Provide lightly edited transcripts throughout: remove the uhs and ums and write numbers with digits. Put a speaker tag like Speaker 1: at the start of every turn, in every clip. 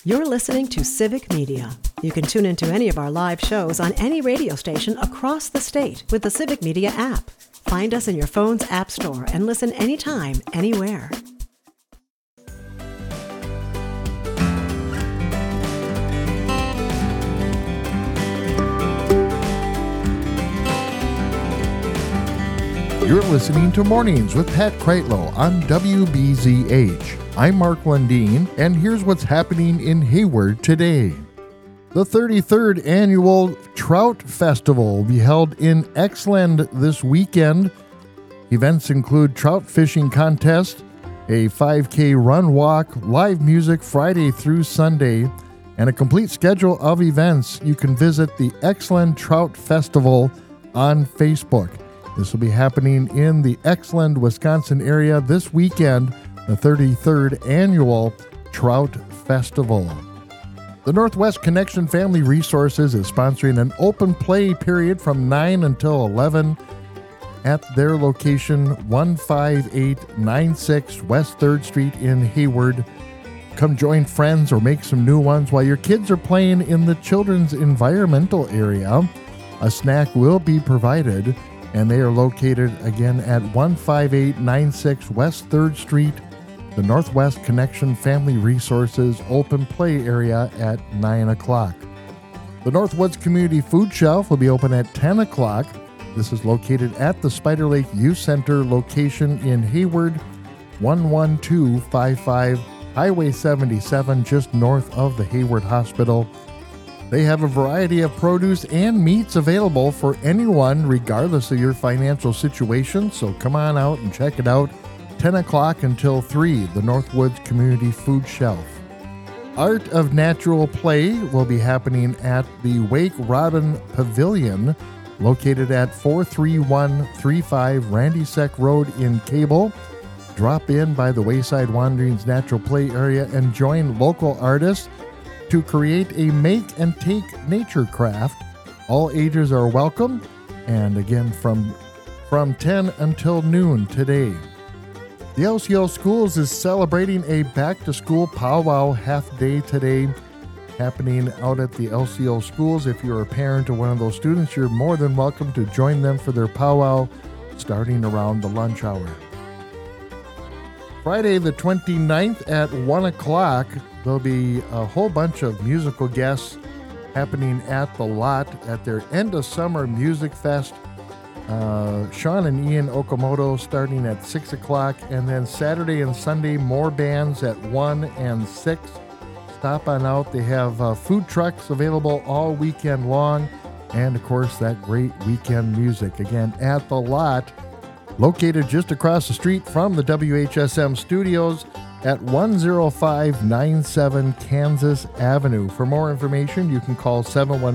Speaker 1: You're listening to Civic Media. You can tune into any of our live shows on any radio station across the state with the Civic Media app. Find us in your phone's app store and listen anytime, anywhere.
Speaker 2: You're listening to Mornings with Pat Kreitlow on WBZH. I'm Mark Lundeen, and here's what's happening in Hayward today. The 33rd Annual Trout Festival will be held in Exland this weekend. Events include trout fishing contest, a 5K run walk, live music Friday through Sunday, and a complete schedule of events. You can visit the Exland Trout Festival on Facebook. This will be happening in the Exland, Wisconsin area this weekend, the 33rd Annual Trout Festival. The Northwest Connection Family Resources is sponsoring an open play period from 9 until 11 at their location 15896 West 3rd Street in Hayward. Come join friends or make some new ones while your kids are playing in the children's environmental area. A snack will be provided, and they are located again at 15896 West 3rd Street, the Northwest Connection Family Resources open play area at 9 o'clock. The Northwoods Community Food Shelf will be open at 10 o'clock. This is located at the Spider Lake Youth Center location in Hayward, 11255 Highway 77, just north of the Hayward Hospital. They have a variety of produce and meats available for anyone, regardless of your financial situation. So come on out and check it out. 10 o'clock until 3, the Northwoods Community Food Shelf. Art of Natural Play will be happening at the Wake Robin Pavilion, located at 43135 Randy Seck Road in Cable. Drop in by the Wayside Wanderings Natural Play area and join local artists to create a make and take nature craft. All ages are welcome, and again from 10 until noon today. The LCO Schools is celebrating a back-to-school powwow half-day today, happening out at the LCO Schools. If you're a parent or one of those students, you're more than welcome to join them for their powwow starting around the lunch hour. Friday the 29th at 1 o'clock, there'll be a whole bunch of musical guests happening at the lot at their end of summer music fest. Sean and Ian Okamoto starting at 6 o'clock, and then Saturday and Sunday more bands at 1 and 6. Stop on out. They have food trucks available all weekend long, and of course that great weekend music again at the lot, located just across the street from the WHSM studios at 10597 Kansas Avenue. For more information, you can call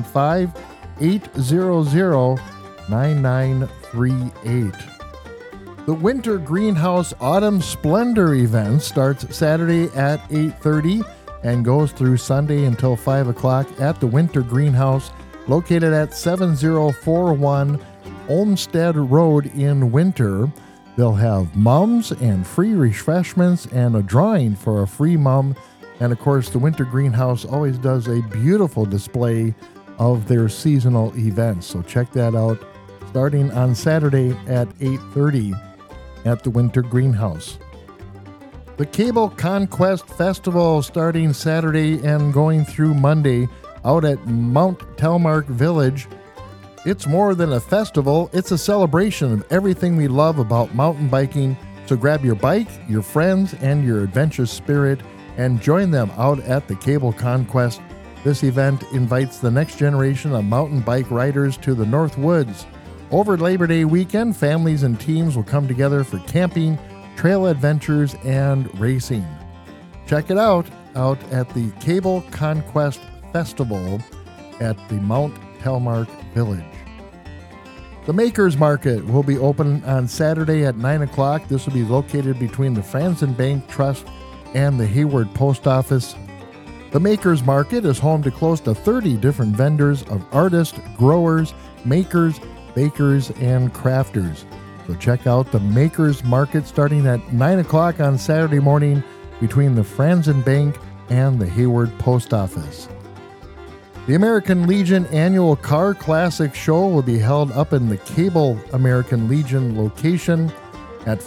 Speaker 2: 715-800-9938. The Winter Greenhouse Autumn Splendor event starts Saturday at 8:30 and goes through Sunday until 5 o'clock at the Winter Greenhouse, located at 7041 Olmsted Road in Winter. They'll have mums and free refreshments and a drawing for a free mum. And of course, the Winter Greenhouse always does a beautiful display of their seasonal events. So check that out starting on Saturday at 8:30 at the Winter Greenhouse. The Cable Conquest Festival starting Saturday and going through Monday out at Mount Telmark Village. It's more than a festival, it's a celebration of everything we love about mountain biking. So grab your bike, your friends, and your adventurous spirit and join them out at the Cable Conquest. This event invites the next generation of mountain bike riders to the Northwoods. Over Labor Day weekend, families and teams will come together for camping, trail adventures, and racing. Check it out at the Cable Conquest Festival at the Mount Telmark Village. The Makers Market will be open on Saturday at 9 o'clock. This will be located between the Franzen Bank Trust and the Hayward Post Office. The Makers Market is home to close to 30 different vendors of artists, growers, makers, bakers, and crafters. So check out the Makers Market starting at 9 o'clock on Saturday morning between the Franzen Bank and the Hayward Post Office. The American Legion Annual Car Classic Show will be held up in the Cable American Legion location at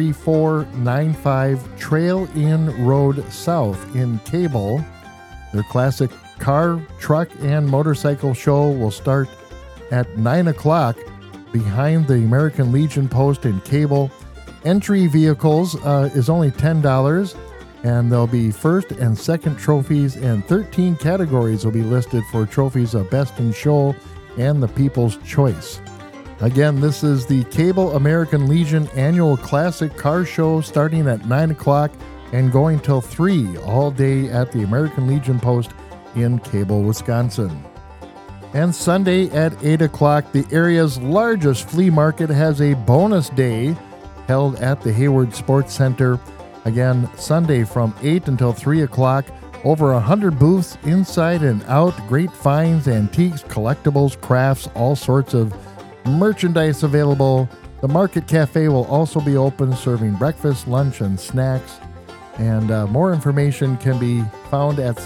Speaker 2: 43495 Trail Inn Road South in Cable. Their classic car, truck, and motorcycle show will start at 9 o'clock behind the American Legion post in Cable. Entry vehicles is only $10, and there'll be first and second trophies, and 13 categories will be listed for trophies of Best in Show and the People's Choice. Again, this is the Cable American Legion Annual Classic Car Show starting at 9 o'clock and going till 3 all day at the American Legion Post in Cable, Wisconsin. And Sunday at 8 o'clock, the area's largest flea market has a bonus day held at the Hayward Sports Center. Again, Sunday from 8 until 3 o'clock. Over 100 booths inside and out, great finds, antiques, collectibles, crafts, all sorts of merchandise available. The Market Cafe will also be open, serving breakfast, lunch, and snacks. And more information can be found at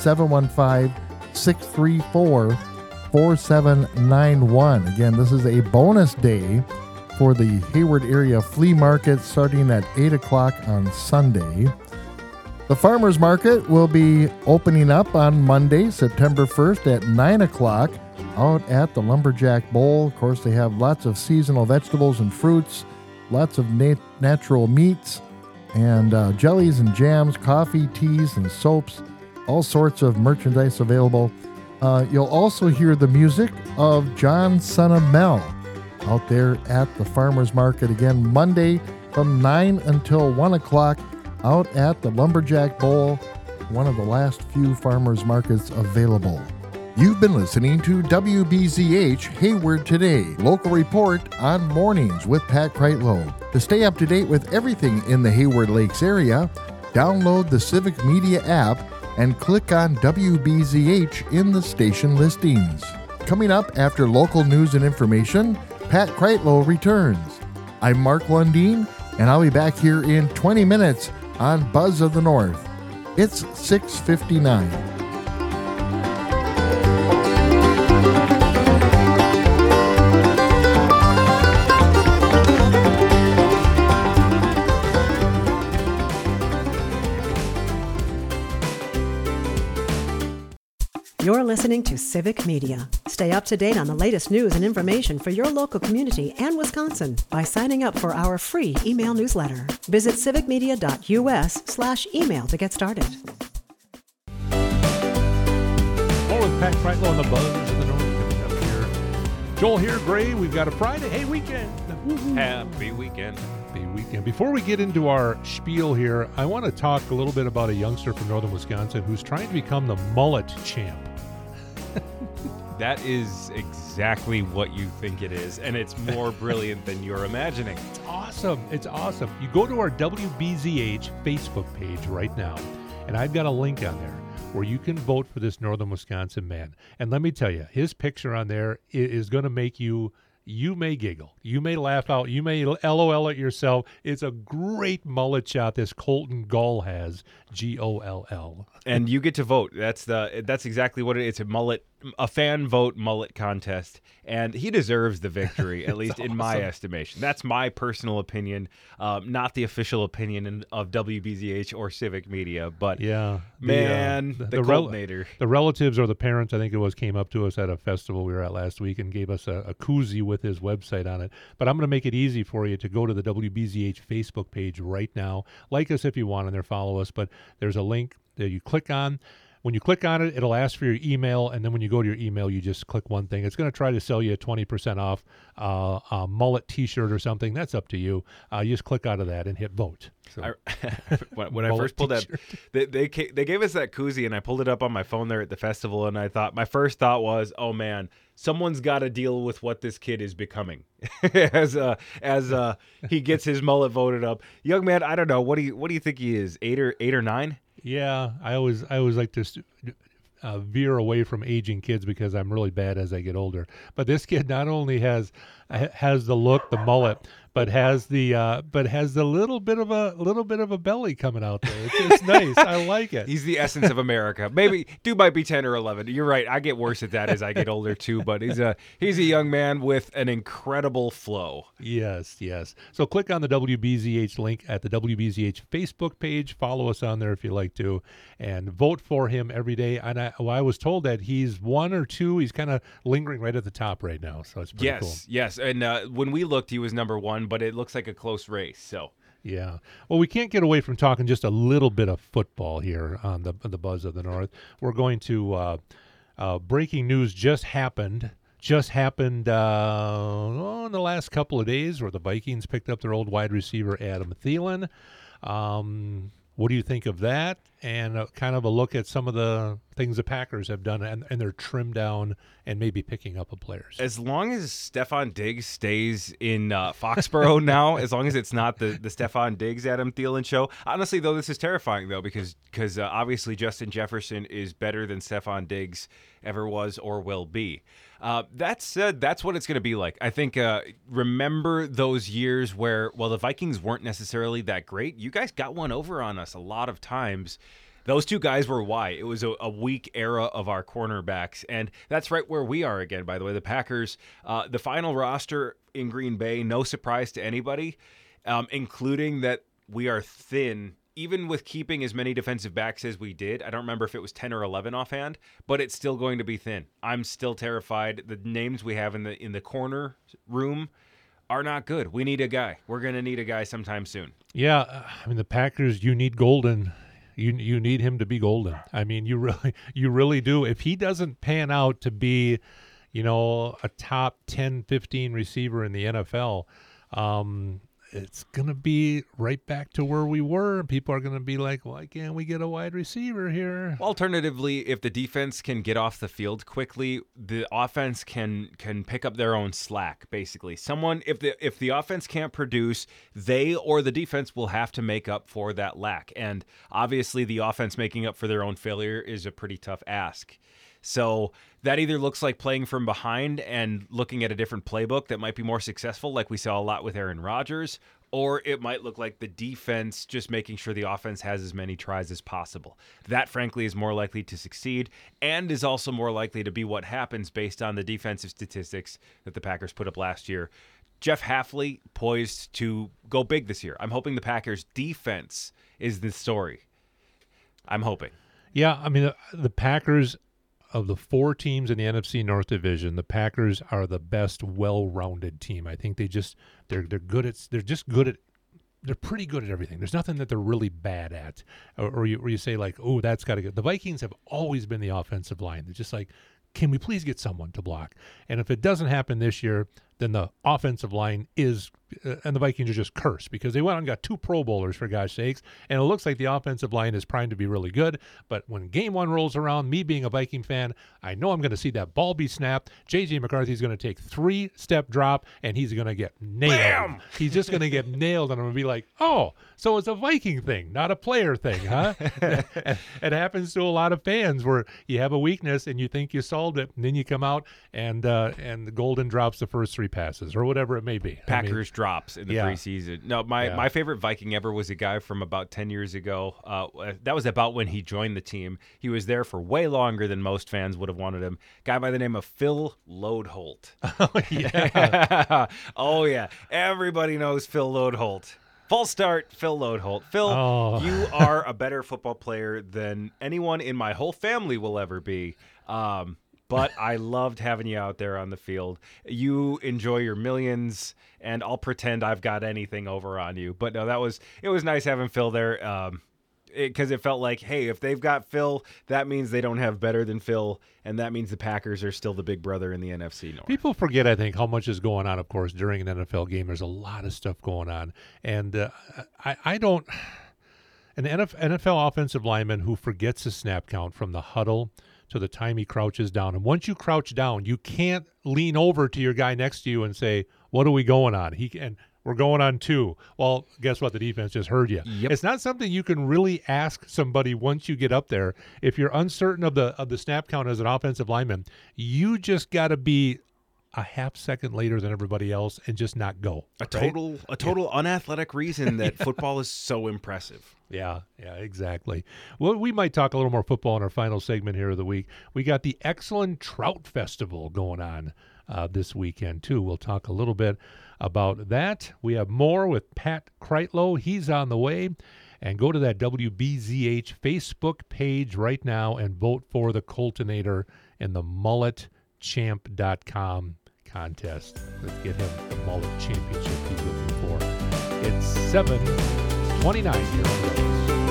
Speaker 2: 715-634-4791. Again, this is a bonus day for the Hayward area flea market starting at 8 o'clock on Sunday. The Farmers Market will be opening up on Monday, September 1st at 9 o'clock out at the Lumberjack Bowl. Of course, they have lots of seasonal vegetables and fruits, lots of natural meats, and jellies and jams, coffee, teas, and soaps, all sorts of merchandise available. You'll also hear the music of John Son of Mel out there at the Farmers Market again Monday from 9 until 1 o'clock out at the Lumberjack Bowl, one of the last few farmers markets available. You've been listening to WBZH Hayward Today, local report on mornings with Pat Kreitlow. To stay up to date with everything in the Hayward Lakes area, download the Civic Media app and click on WBZH in the station listings. Coming up after local news and information, Pat Kreitlow returns. I'm Mark Lundeen, and I'll be back here in 20 minutes on Buzz of the North. It's 6:59.
Speaker 1: You're listening to Civic Media. Stay up to date on the latest news and information for your local community and Wisconsin by signing up for our free email newsletter. Visit civicmedia.us/email to get started.
Speaker 3: More with Pat Kreitlow on the Buzz of the North coming up here. Joel here, Gray. We've got a Friday. Hey, weekend. Woo-hoo.
Speaker 4: Happy weekend.
Speaker 3: Happy weekend. Before we get into our spiel here, I want to talk a little bit about a youngster from northern Wisconsin who's trying to become the mullet champ.
Speaker 4: That is exactly what you think it is, and it's more brilliant than you're imagining.
Speaker 3: It's awesome. It's awesome. You go to our WBZH Facebook page right now, and I've got a link on there where you can vote for this northern Wisconsin man. And let me tell you, his picture on there is going to make you may giggle. You may laugh out. You may LOL at yourself. It's a great mullet shot this Colton Gull has, Goll.
Speaker 4: And you get to vote. That's exactly what it is. It's a fan vote mullet contest, and he deserves the victory, at least in my estimation. That's my personal opinion, not the official opinion of WBZH or Civic Media. But
Speaker 3: yeah,
Speaker 4: the Coltonator.
Speaker 3: The relatives or the parents, I think it was, came up to us at a festival we were at last week and gave us a koozie with his website on it. But I'm going to make it easy for you to go to the WBZH Facebook page right now. Like us if you want, and there follow us. But there's a link that you click on. When you click on it, it'll ask for your email, and then when you go to your email, you just click one thing. It's going to try to sell you a 20% off a mullet T-shirt or something. That's up to you. You just click out of that and hit vote. So,
Speaker 4: when I first pulled that, they gave us that koozie, and I pulled it up on my phone there at the festival, and my first thought was, oh man, someone's got to deal with what this kid is becoming as he gets his mullet voted up. Young man, I don't know. What do you think he is? 8 or 9?
Speaker 3: Yeah, I always like to veer away from aging kids because I'm really bad as I get older. But this kid not only has the look, the mullet, but has the little bit of a belly coming out there. It's nice. I like it.
Speaker 4: He's the essence of America. Maybe dude might be 10 or 11. You're right. I get worse at that as I get older too. But he's a young man with an incredible flow.
Speaker 3: Yes. So click on the WBZH link at the WBZH Facebook page. Follow us on there if you like to, and vote for him every day. And I was told that he's 1 or 2. He's kind of lingering right at the top right now. So it's pretty cool.
Speaker 4: Yes. And when we looked, he was number 1, but it looks like a close race. So.
Speaker 3: Yeah. Well, we can't get away from talking just a little bit of football here on the Buzz of the North. We're going to breaking news just happened in the last couple of days, where the Vikings picked up their old wide receiver Adam Thielen. What do you think of that? And kind of a look at some of the things the Packers have done and their trim down and maybe picking up of players.
Speaker 4: As long as Stefon Diggs stays in Foxborough now, as long as it's not the Stefon Diggs Adam Thielen show. Honestly, though, this is terrifying, though, because obviously Justin Jefferson is better than Stefon Diggs ever was or will be. That said, that's what it's going to be like. I think remember those years where, well, the Vikings weren't necessarily that great. You guys got one over on us a lot of times. Those two guys were why. It was a weak era of our cornerbacks, and that's right where we are again, by the way. The Packers, the final roster in Green Bay, no surprise to anybody, including that we are thin, even with keeping as many defensive backs as we did. I don't remember if it was 10 or 11 offhand, but it's still going to be thin. I'm still terrified. The names we have in the corner room are not good. We need a guy. We're going to need a guy sometime soon.
Speaker 3: Yeah, I mean, the Packers, you need Golden. You need him to be golden. I mean, you really do. If he doesn't pan out to be, a top 10, 15 receiver in the NFL, it's going to be right back to where we were. People are going to be like, why can't we get a wide receiver here?
Speaker 4: Alternatively, if the defense can get off the field quickly, the offense can pick up their own slack, basically. If the offense can't produce, they or the defense will have to make up for that lack. And obviously the offense making up for their own failure is a pretty tough ask. So that either looks like playing from behind and looking at a different playbook that might be more successful, like we saw a lot with Aaron Rodgers, or it might look like the defense just making sure the offense has as many tries as possible. That, frankly, is more likely to succeed and is also more likely to be what happens based on the defensive statistics that the Packers put up last year. Jeff Hafley poised to go big this year. I'm hoping the Packers' defense is the story. I'm hoping.
Speaker 3: Yeah, I mean, the Packers, of the 4 teams in the NFC North Division, the Packers are the best well-rounded team. I think they're pretty good at everything. There's nothing that they're really bad at, or you say like, oh, that's got to get. The Vikings have always been the offensive line. They're just like, can we please get someone to block? And if it doesn't happen this year, then the offensive line is, and the Vikings are just cursed because they went and got 2 Pro Bowlers, for gosh sakes, and it looks like the offensive line is primed to be really good. But when game 1 rolls around, me being a Viking fan, I know I'm going to see that ball be snapped. J.J. McCarthy's going to take 3-step drop, and he's going to get nailed.
Speaker 4: Bam!
Speaker 3: He's just going to get nailed, and I'm going to be like, oh, so it's a Viking thing, not a player thing, huh? It happens to a lot of fans where you have a weakness and you think you solved it, and then you come out and the Golden drops the first 3 passes or whatever it may be.
Speaker 4: Packers drops in the preseason. No, my favorite Viking ever was a guy from about 10 years ago. That was about when he joined the team. He was there for way longer than most fans would have wanted him. Guy by the name of Phil Lodeholt.
Speaker 3: Oh, yeah.
Speaker 4: Oh, yeah. Everybody knows Phil Lodeholt. False start, Phil Lodeholt. Phil, You are a better football player than anyone in my whole family will ever be. But I loved having you out there on the field. You enjoy your millions, and I'll pretend I've got anything over on you. But no, it was nice having Phil there because it felt like, hey, if they've got Phil, that means they don't have better than Phil, and that means the Packers are still the big brother in the NFC North.
Speaker 3: People forget, I think, how much is going on, of course, during an NFL game. There's a lot of stuff going on. And I don't – an NFL offensive lineman who forgets a snap count from the huddle – to the time he crouches down. And once you crouch down, you can't lean over to your guy next to you and say, what are we going on? We're going on 2. Well, guess what? The defense just heard you.
Speaker 4: Yep.
Speaker 3: It's not something you can really ask somebody once you get up there. If you're uncertain of the snap count as an offensive lineman, you just got to be a half second later than everybody else and just not go.
Speaker 4: A total unathletic reason that football is so impressive.
Speaker 3: Yeah, exactly. Well, we might talk a little more football in our final segment here of the week. We got the Exelon Trout Festival going on this weekend, too. We'll talk a little bit about that. We have more with Pat Kreitlow. He's on the way. And go to that WBZH Facebook page right now and vote for the Coltonator in the mulletchamp.com contest. Let's get him the mullet championship he's looking for. It's 7:29 here on the Rose.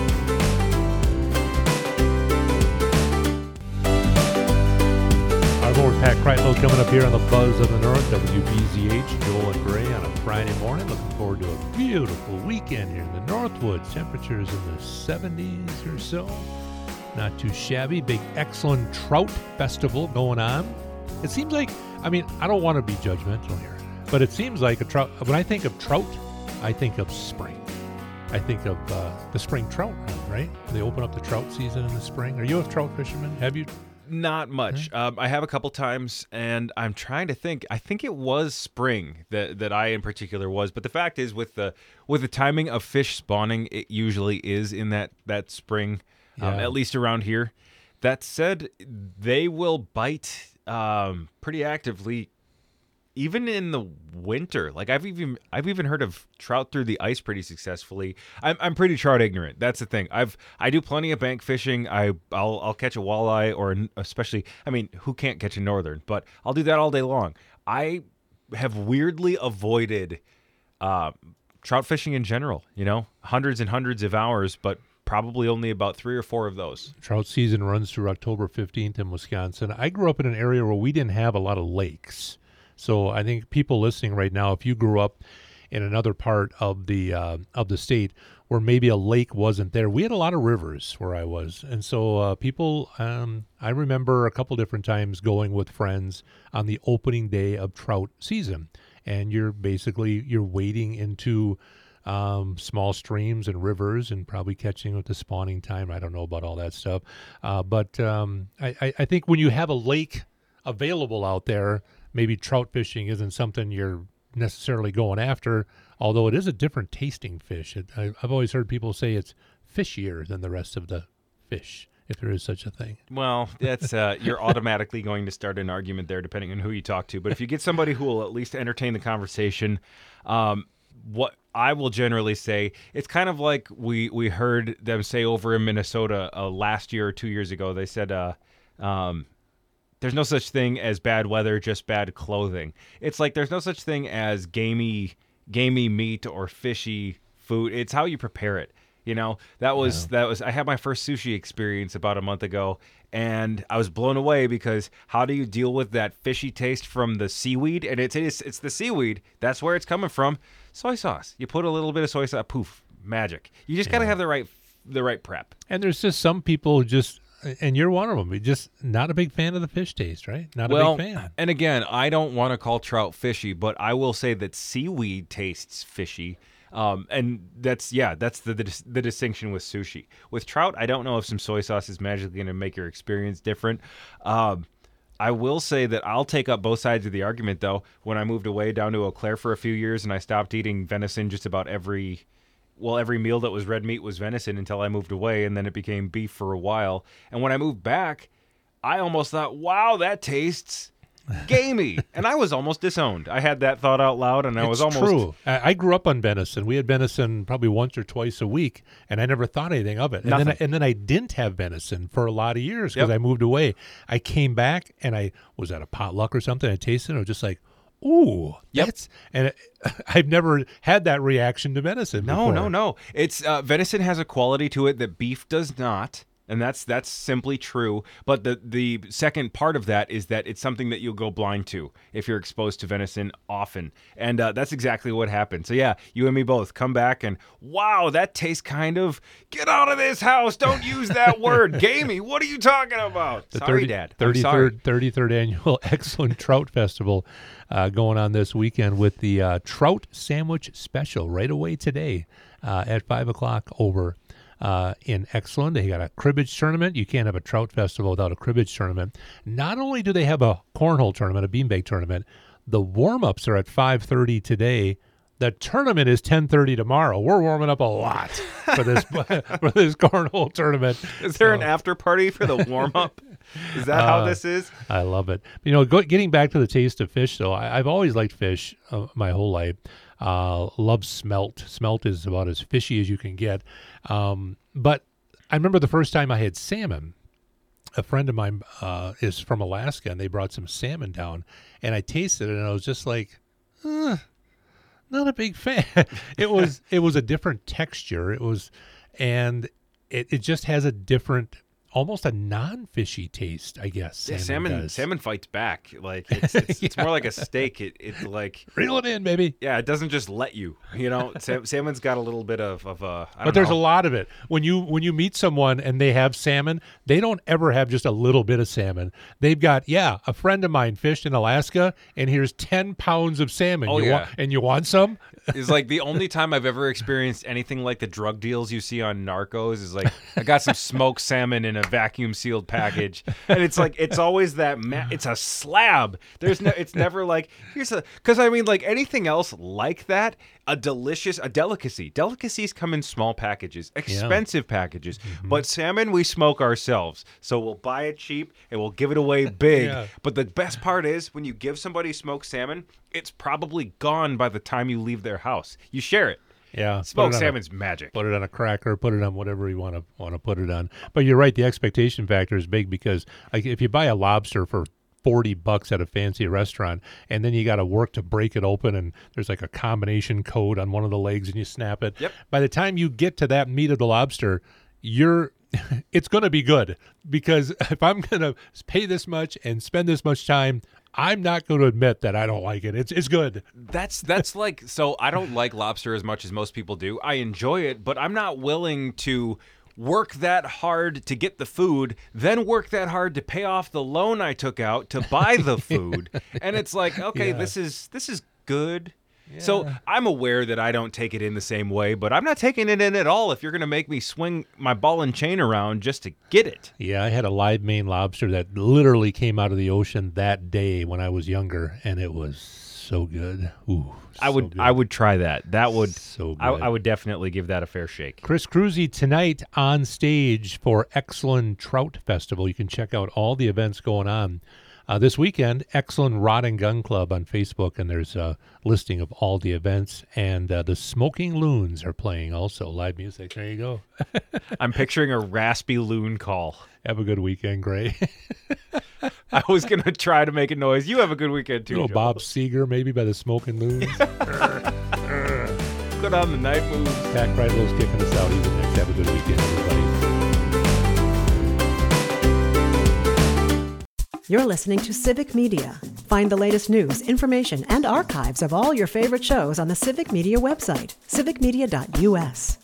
Speaker 3: Our Lord Pat Kreitlow coming up here on the Buzz of the North, WBZH, Joel and Gray on a Friday morning. Looking forward to a beautiful weekend here in the Northwoods. Temperatures in the 70s or so. Not too shabby. Big Exelon Trout Festival going on. It seems like, I don't want to be judgmental here, but it seems like a trout. When I think of trout, I think of spring. I think of the spring trout run, right? They open up the trout season in the spring. Are you a trout fisherman? Have you?
Speaker 4: Not much. I have a couple times, and I'm trying to think. I think it was spring that I in particular was. But the fact is, with the timing of fish spawning, it usually is in that spring, at least around here. That said, they will bite pretty actively, even in the winter. Like I've even heard of trout through the ice pretty successfully. I'm pretty trout ignorant. That's the thing. I do plenty of bank fishing. I'll catch a walleye, or especially, who can't catch a northern? But I'll do that all day long. I have weirdly avoided trout fishing in general. Hundreds and hundreds of hours, but probably only about 3 or 4 of those.
Speaker 3: Trout season runs through October 15th in Wisconsin. I grew up in an area where we didn't have a lot of lakes. So I think people listening right now, if you grew up in another part of the state where maybe a lake wasn't there, we had a lot of rivers where I was. And so people, I remember a couple different times going with friends on the opening day of trout season. And you're wading into small streams and rivers and probably catching with the spawning time. I don't know about all that stuff. But I think when you have a lake available out there, maybe trout fishing isn't something you're necessarily going after, although it is a different tasting fish. I've always heard people say it's fishier than the rest of the fish, if there is such a thing.
Speaker 4: Well, that's you're automatically going to start an argument there, depending on who you talk to. But if you get somebody who will at least entertain the conversation, what I will generally say, it's kind of like we heard them say over in Minnesota last year or 2 years ago. They said, there's no such thing as bad weather, just bad clothing. It's like there's no such thing as gamey meat or fishy food. It's how you prepare it. That was I had my first sushi experience about a month ago, and I was blown away because how do you deal with that fishy taste from the seaweed? And it's the seaweed. That's where it's coming from. Soy sauce. You put a little bit of soy sauce, poof, magic. You just got to have the right prep.
Speaker 3: And there's just some people who just, and you're one of them, you're just not a big fan of the fish taste, right? Not a big fan.
Speaker 4: And again, I don't want to call trout fishy, but I will say that seaweed tastes fishy. And that's the distinction with sushi. With trout, I don't know if some soy sauce is magically going to make your experience different. I will say that I'll take up both sides of the argument, though. When I moved away down to Eau Claire for a few years and I stopped eating venison just about every meal that was red meat was venison until I moved away, and then it became beef for a while. And when I moved back, I almost thought, wow, that tastes gamey. And I was almost disowned. I had that thought out loud, and I was almost...
Speaker 3: True. I grew up on venison. We had venison probably once or twice a week, and I never thought anything of it. And then I didn't have venison for a lot of years because I moved away. I came back, and I was at a potluck or something. I tasted it. I was just like, ooh, I've never had that reaction to venison before.
Speaker 4: No. It's venison has a quality to it that beef does not. And that's simply true. But the second part of that is that it's something that you'll go blind to if you're exposed to venison often. And that's exactly what happened. So, yeah, you and me both come back and, wow, that tastes kind of, get out of this house. Don't use that word. Gamey. What are you talking about? Sorry, Dad.
Speaker 3: 33rd annual Exelon Trout Festival going on this weekend with the Trout Sandwich Special right away today at 5 o'clock over in Exelon. They got a cribbage tournament. You can't have a trout festival without a cribbage tournament. Not only do they have a cornhole tournament, a beanbag tournament, The warm-ups are at 5:30 today. The tournament is 10:30 tomorrow. We're warming up a lot for this cornhole tournament.
Speaker 4: Is there an after party for the warm-up? Is that how this is?
Speaker 3: I love it. Getting back to the taste of fish, though, I've always liked fish my whole life. Love smelt. Smelt is about as fishy as you can get. But I remember the first time I had salmon. A friend of mine is from Alaska, and they brought some salmon down, and I tasted it, and I was just like, not a big fan. It was a different texture. It just has a different, almost a non-fishy taste, I guess.
Speaker 4: Yeah, salmon fights back. Like it's more like a steak. It like
Speaker 3: reel it in, baby.
Speaker 4: Yeah, it doesn't just let you. Salmon's got a little bit of
Speaker 3: but there's a lot of it. When you meet someone and they have salmon, they don't ever have just a little bit of salmon. They've got a friend of mine fished in Alaska, and here's 10 pounds of salmon.
Speaker 4: Oh,
Speaker 3: You want some?
Speaker 4: It's like the only time I've ever experienced anything like the drug deals you see on Narcos is like, I got some smoked salmon in a vacuum sealed package, and it's like it's always that it's a slab. It's never like because I mean, like anything else like that, a delicacy. Delicacies come in small packages, expensive packages, but salmon we smoke ourselves, so we'll buy it cheap and we'll give it away big. But the best part is when you give somebody smoked salmon, it's probably gone by the time you leave their house. You share it.
Speaker 3: Yeah,
Speaker 4: smoked salmon's magic.
Speaker 3: Put it on a cracker, put it on whatever you want to put it on. But you're right, the expectation factor is big because like if you buy a lobster for $40 at a fancy restaurant, and then you got to work to break it open, and there's like a combination code on one of the legs, and you snap it.
Speaker 4: Yep.
Speaker 3: By the time you get to that meat of the lobster, it's going to be good, because if I'm going to pay this much and spend this much time, I'm not going to admit that I don't like it. It's good.
Speaker 4: That's like, so I don't like lobster as much as most people do. I enjoy it, but I'm not willing to work that hard to get the food, then work that hard to pay off the loan I took out to buy the food. And it's like, okay, this is good. Yeah. So I'm aware that I don't take it in the same way, but I'm not taking it in at all if you're going to make me swing my ball and chain around just to get it.
Speaker 3: Yeah, I had a live Maine lobster that literally came out of the ocean that day when I was younger, and it was so good. Ooh,
Speaker 4: I would try that. That would
Speaker 3: so good.
Speaker 4: I would definitely give that a fair shake.
Speaker 3: Chris Cruzy tonight on stage for Exelon Trout Festival. You can check out all the events going on. This weekend, Exelon Rod and Gun Club on Facebook, and there's a listing of all the events. And the Smoking Loons are playing also. Live music. There you go.
Speaker 4: I'm picturing a raspy loon call.
Speaker 3: Have a good weekend, Gray.
Speaker 4: I was going to try to make a noise. You have a good weekend, too, Joel.
Speaker 3: Bob Seger, maybe, by the Smoking Loons.
Speaker 4: Good on the night moves.
Speaker 3: Pat Kreitlow's kicking us out. He's next. Have a good weekend, everybody.
Speaker 1: You're listening to Civic Media. Find the latest news, information, and archives of all your favorite shows on the Civic Media website, civicmedia.us.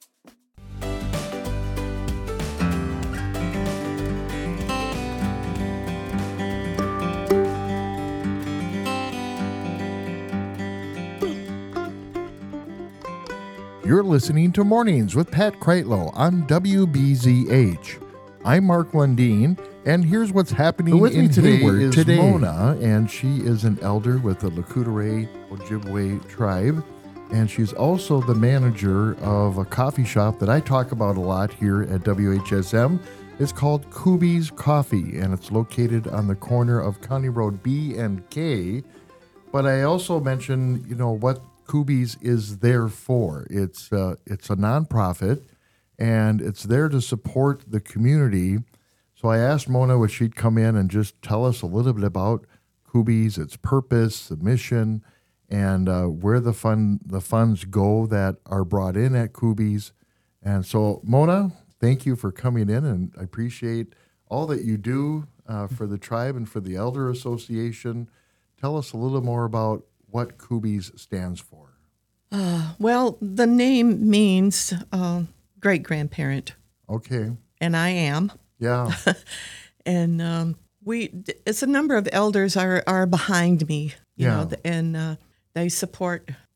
Speaker 2: You're listening to Mornings with Pat Kreitlow on WBZH. I'm Mark Lundeen, and here's what's happening with me today is Mona, and she is an elder with the Lakudere Ojibwe tribe, and she's also the manager of a coffee shop that I talk about a lot here at WHSM. It's called Kubi's Coffee, and it's located on the corner of County Road B and K. But I also mentioned, what Kubi's is there for. It's a nonprofit, and it's there to support the community. So I asked Mona if she'd come in and just tell us a little bit about Kubi's, its purpose, the mission, and where the funds go that are brought in at Kubi's. And so, Mona, thank you for coming in, and I appreciate all that you do for the tribe and for the Elder Association. Tell us a little more about what Kubi's stands for.
Speaker 5: Well, the name means great-grandparent.
Speaker 2: Okay.
Speaker 5: And I am.
Speaker 2: Yeah.
Speaker 5: And it's a number of elders are behind me, you know, and they support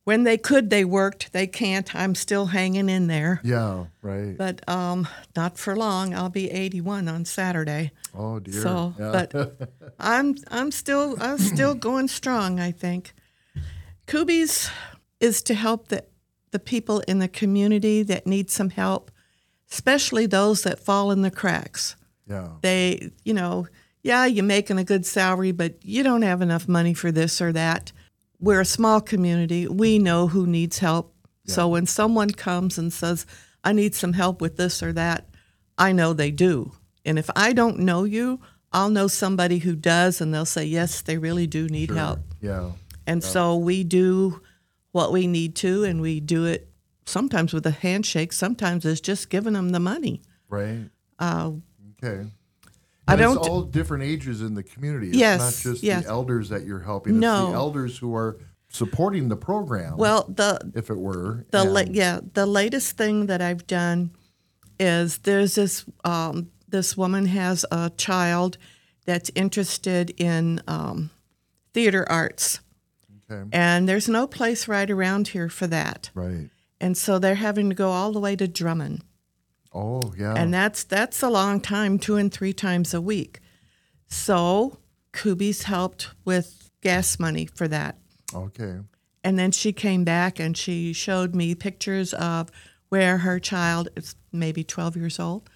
Speaker 5: when they could, they worked. They can't. I'm still hanging in there.
Speaker 2: Yeah, right.
Speaker 5: But not for long. I'll be 81 on Saturday.
Speaker 2: Oh dear.
Speaker 5: So,
Speaker 2: yeah.
Speaker 5: but I'm still going strong, I think. Kubi's is to help the people in the community that need some help, especially those that fall in the cracks.
Speaker 2: Yeah.
Speaker 5: They, you're making a good salary, but you don't have enough money for this or that. We're a small community. We know who needs help. Yeah. So when someone comes and says, I need some help with this or that, I know they do. And if I don't know you, I'll know somebody who does, and they'll say, yes, they really do need help.
Speaker 2: Yeah.
Speaker 5: And so we do what we need to, and we do it sometimes with a handshake. Sometimes it's just giving them the money.
Speaker 2: Right. Okay.
Speaker 5: And
Speaker 2: it's all different ages in the community. It's not just the elders that you're helping. It's the elders who are supporting the program.
Speaker 5: Well,
Speaker 2: if it were.
Speaker 5: The latest thing that I've done is there's this woman has a child that's interested in theater arts.
Speaker 2: Okay.
Speaker 5: And there's no place right around here for that.
Speaker 2: Right.
Speaker 5: And so they're having to go all the way to Drummond.
Speaker 2: Oh, yeah.
Speaker 5: And that's a long time, 2 and 3 times a week. So Kubi's helped with gas money for that.
Speaker 2: Okay.
Speaker 5: And then she came back and she showed me pictures of where her child, is maybe 12 years old,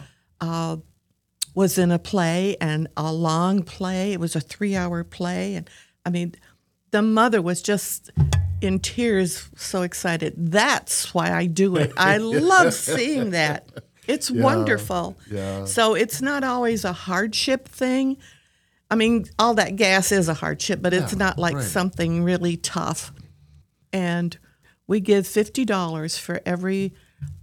Speaker 5: was in a play, and a long play. It was a 3-hour play. And I mean, the mother was just in tears, so excited. That's why I do it. I love seeing that. It's wonderful.
Speaker 2: Yeah.
Speaker 5: So it's not always a hardship thing. I mean, all that gas is a hardship, but it's not like something really tough. And we give $50 for every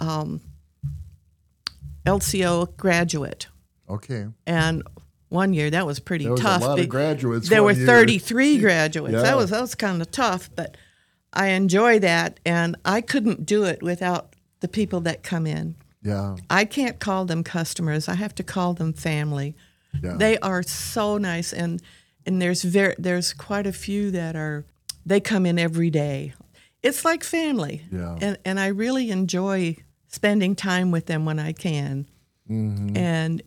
Speaker 5: LCO graduate.
Speaker 2: Okay.
Speaker 5: And one year that was pretty tough.
Speaker 2: There was a lot of graduates.
Speaker 5: There were 33 graduates. Yeah. That was kind of tough, but I enjoy that, and I couldn't do it without the people that come in.
Speaker 2: Yeah.
Speaker 5: I can't call them customers. I have to call them family. Yeah. They are so nice, and there's quite a few that they come in every day. It's like family.
Speaker 2: Yeah.
Speaker 5: And I really enjoy spending time with them when I can.
Speaker 2: Mm-hmm.
Speaker 5: And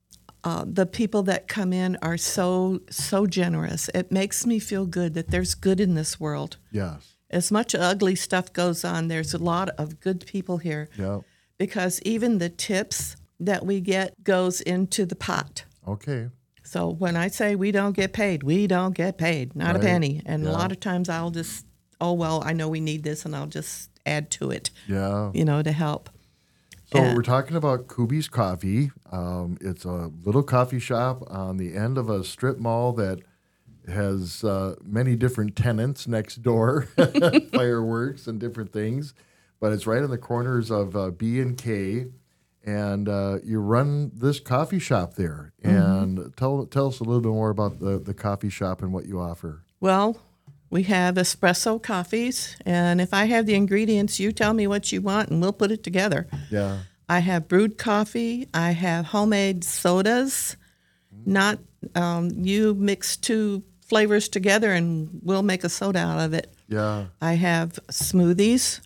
Speaker 5: the people that come in are so generous. It makes me feel good that there's good in this world.
Speaker 2: Yes.
Speaker 5: As much ugly stuff goes on, there's a lot of good people here.
Speaker 2: Yeah.
Speaker 5: Because even the tips that we get goes into the pot.
Speaker 2: Okay.
Speaker 5: So when I say we don't get paid, we don't get paid, not a penny. And a lot of times I'll just, I know we need this, and I'll just add to it.
Speaker 2: Yeah.
Speaker 5: To help.
Speaker 2: So we're talking about Kubi's Coffee. It's a little coffee shop on the end of a strip mall that has many different tenants next door, fireworks and different things. But it's right in the corners of B and K, and you run this coffee shop there. And tell us a little bit more about the coffee shop and what you offer.
Speaker 5: Well, we have espresso coffees, and if I have the ingredients, you tell me what you want, and we'll put it together.
Speaker 2: Yeah.
Speaker 5: I have brewed coffee. I have homemade sodas. Not you mix 2 flavors together, and we'll make a soda out of it.
Speaker 2: Yeah.
Speaker 5: I have smoothies,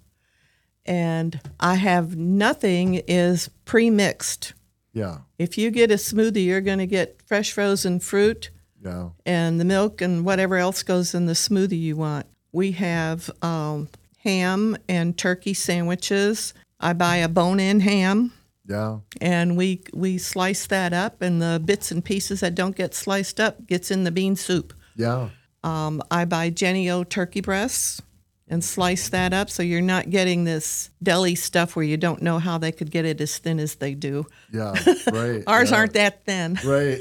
Speaker 5: and I have nothing is pre-mixed.
Speaker 2: Yeah.
Speaker 5: If you get a smoothie, you're going to get fresh frozen fruit.
Speaker 2: Yeah.
Speaker 5: And the milk and whatever else goes in the smoothie you want. We have ham and turkey sandwiches. I buy a bone-in ham.
Speaker 2: Yeah.
Speaker 5: And we slice that up, and the bits and pieces that don't get sliced up gets in the bean soup.
Speaker 2: Yeah.
Speaker 5: I buy Jennie-O turkey breasts and slice that up, so you're not getting this deli stuff where you don't know how they could get it as thin as they do.
Speaker 2: Yeah, right.
Speaker 5: Ours aren't that thin.
Speaker 2: Right.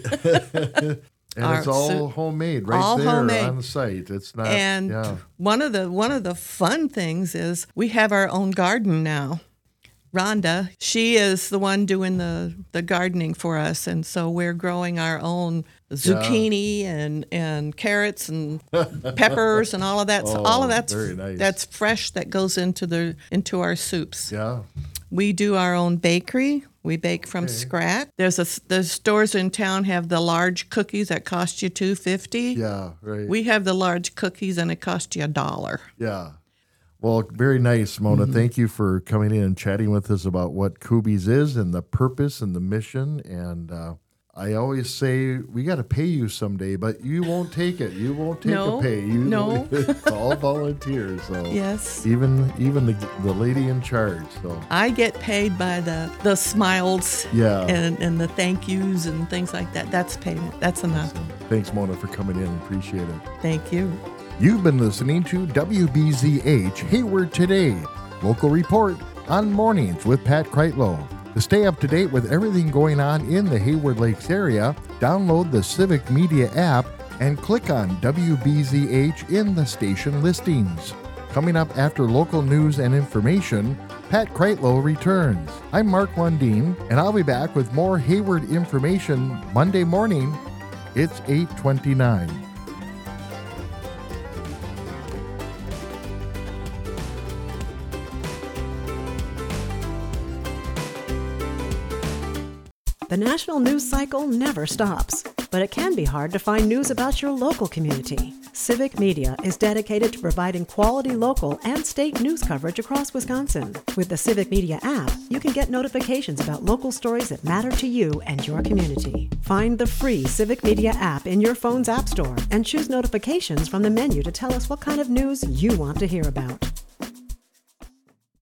Speaker 2: And it's all homemade right there on the site. It's not.
Speaker 5: And one of the fun things is we have our own garden now. Rhonda, she is the one doing the gardening for us, and so we're growing our own zucchini and carrots and peppers and all of that. So all of that's
Speaker 2: very nice.
Speaker 5: That's fresh that goes into our soups.
Speaker 2: Yeah.
Speaker 5: We do our own bakery. We bake from scratch. The stores in town have the large cookies that cost you $2.50.
Speaker 2: Yeah, right.
Speaker 5: We have the large cookies, and it costs you $1.
Speaker 2: Yeah. Well, very nice, Mona. Thank you for coming in and chatting with us about what Kuby's is and the purpose and the mission. And I always say we got to pay you someday, but you won't take it. You won't take a pay.
Speaker 5: No.
Speaker 2: It's all volunteers. So
Speaker 5: yes.
Speaker 2: Even the lady in charge. So
Speaker 5: I get paid by the smiles and the thank yous and things like that. That's payment. That's enough.
Speaker 2: Thanks, Mona, for coming in. Appreciate it.
Speaker 5: Thank you.
Speaker 2: You've been listening to WBZH Hayward Today, local report on mornings with Pat Kreitlow. To stay up to date with everything going on in the Hayward Lakes area, download the Civic Media app and click on WBZH in the station listings. Coming up after local news and information, Pat Kreitlow returns. I'm Mark Lundeen, and I'll be back with more Hayward information Monday morning. It's 8:29.
Speaker 1: The national news cycle never stops, but it can be hard to find news about your local community. Civic Media is dedicated to providing quality local and state news coverage across Wisconsin. With the Civic Media app, you can get notifications about local stories that matter to you and your community. Find the free Civic Media app in your phone's app store and choose notifications from the menu to tell us what kind of news you want to hear about.